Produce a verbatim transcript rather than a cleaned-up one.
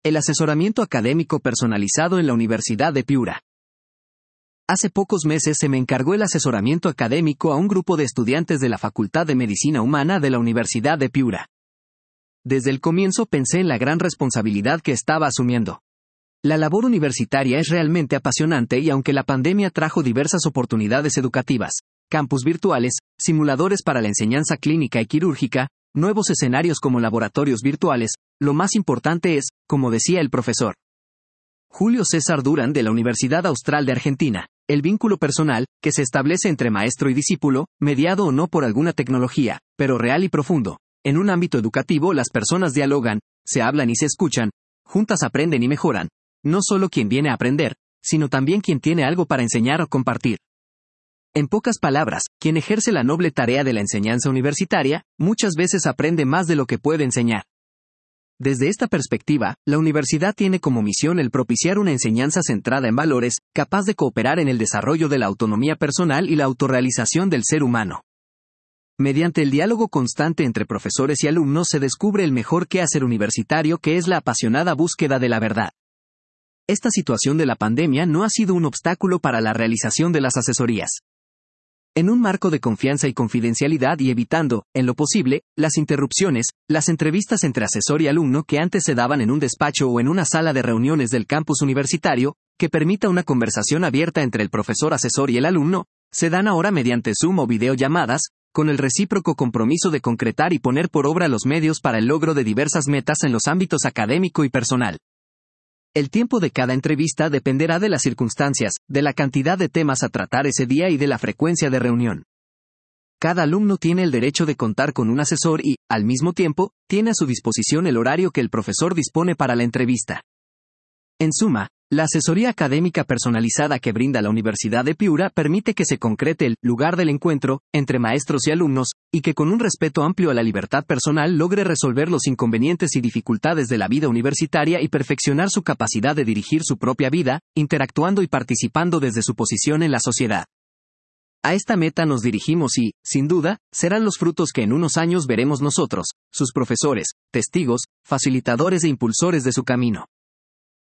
El asesoramiento académico personalizado en la Universidad de Piura. Hace pocos meses se me encargó el asesoramiento académico a un grupo de estudiantes de la Facultad de Medicina Humana de la Universidad de Piura. Desde el comienzo pensé en la gran responsabilidad que estaba asumiendo. La labor universitaria es realmente apasionante y aunque la pandemia trajo diversas oportunidades educativas, campus virtuales, simuladores para la enseñanza clínica y quirúrgica, nuevos escenarios como laboratorios virtuales, lo más importante es, como decía el profesor Julio César Durán de la Universidad Austral de Argentina, el vínculo personal, que se establece entre maestro y discípulo, mediado o no por alguna tecnología, pero real y profundo. En un ámbito educativo las personas dialogan, se hablan y se escuchan, juntas aprenden y mejoran, no solo quien viene a aprender, sino también quien tiene algo para enseñar o compartir. En pocas palabras, quien ejerce la noble tarea de la enseñanza universitaria, muchas veces aprende más de lo que puede enseñar. Desde esta perspectiva, la universidad tiene como misión el propiciar una enseñanza centrada en valores, capaz de cooperar en el desarrollo de la autonomía personal y la autorrealización del ser humano. Mediante el diálogo constante entre profesores y alumnos se descubre el mejor quehacer universitario, que es la apasionada búsqueda de la verdad. Esta situación de la pandemia no ha sido un obstáculo para la realización de las asesorías. En un marco de confianza y confidencialidad y evitando, en lo posible, las interrupciones, las entrevistas entre asesor y alumno que antes se daban en un despacho o en una sala de reuniones del campus universitario, que permita una conversación abierta entre el profesor asesor y el alumno, se dan ahora mediante Zoom o videollamadas, con el recíproco compromiso de concretar y poner por obra los medios para el logro de diversas metas en los ámbitos académico y personal. El tiempo de cada entrevista dependerá de las circunstancias, de la cantidad de temas a tratar ese día y de la frecuencia de reunión. Cada alumno tiene el derecho de contar con un asesor y, al mismo tiempo, tiene a su disposición el horario que el profesor dispone para la entrevista. En suma, la asesoría académica personalizada que brinda la Universidad de Piura permite que se concrete el lugar del encuentro entre maestros y alumnos, y que con un respeto amplio a la libertad personal logre resolver los inconvenientes y dificultades de la vida universitaria y perfeccionar su capacidad de dirigir su propia vida, interactuando y participando desde su posición en la sociedad. A esta meta nos dirigimos y, sin duda, serán los frutos que en unos años veremos nosotros, sus profesores, testigos, facilitadores e impulsores de su camino.